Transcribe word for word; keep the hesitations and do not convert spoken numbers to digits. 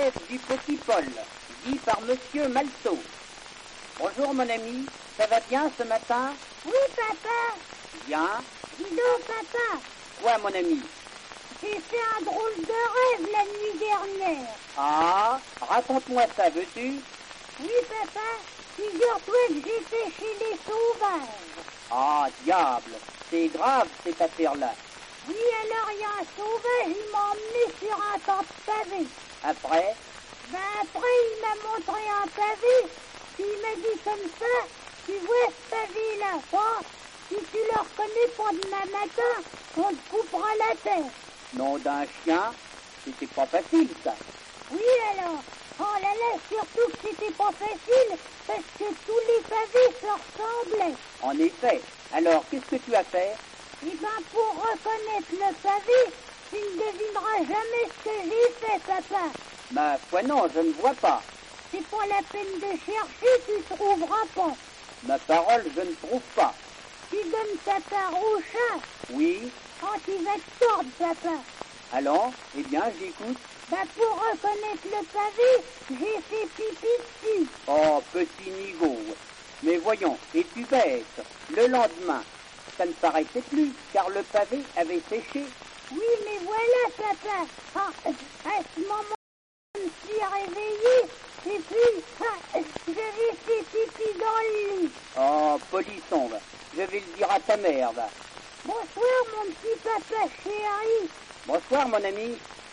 Joseph du Petit Paul, dit par Monsieur Malceau. Bonjour mon ami, ça va bien ce matin? Oui, papa. Bien. Dis donc, papa. Quoi, mon ami? J'ai fait un drôle de rêve la nuit dernière. Ah, raconte-moi ça, veux-tu? Oui, papa. Figure-toi que j'étais chez les sauvages. Ah, diable, c'est grave cette affaire-là. Oui, alors il y a un sauvage, il m'a emmené sur un tas de pavés. Après? Ben après, il m'a montré un pavé, puis il m'a dit comme ça, tu vois ce pavé-là, toi, si tu le reconnais pas demain matin, on te coupera la tête. Nom d'un chien, c'était pas facile ça. Oui alors, oh là là, surtout que c'était pas facile, parce que tous les pavés se ressemblaient. En effet, alors qu'est-ce que tu as fait? Eh ben pour reconnaître le pavé, tu ne devineras jamais ce que j'ai fait, papa. Ma foi non, je ne vois pas. C'est pas la peine de chercher, tu trouveras pas. Ma parole, je ne trouve pas. Tu donnes ta part au chat. Oui. Quand il va te tordre, papa. Allons, eh bien, j'écoute. Bah pour reconnaître le pavé, j'ai fait pipi dessus. Oh, petit nigaud. Mais voyons, es-tu bête? Le lendemain, ça ne paraissait plus, car le pavé avait séché. Oui, mais voilà, papa. Ah, à ce moment, je me suis réveillée, et puis, ah, j'avais fait pipi dans le lit. Oh, polisson, je vais le dire à ta mère, va. Bonsoir, mon petit papa chéri. Bonsoir, mon ami.